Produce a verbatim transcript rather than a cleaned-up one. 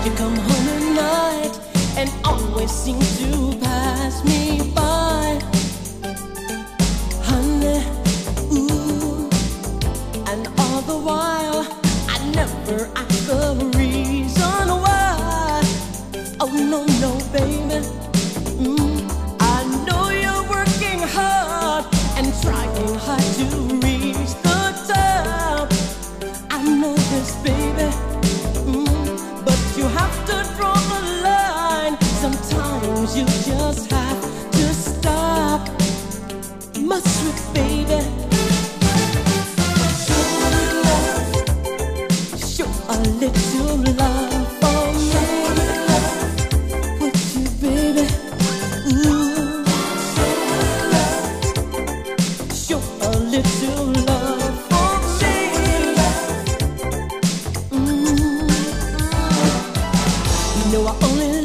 You come home at night and always seem to pass me by. Honey, ooh, and all the while I never ask the reason why. Oh no, no, baby. Mm, I know you're working hard and trying hard to reach the top. I know this, baby. Mm, but you have to draw the line. Sometimes you just have to stop. Must you, baby? Show love, show a little love for me. Would you, baby? Ooh, show a little love for me. Mm. You know I only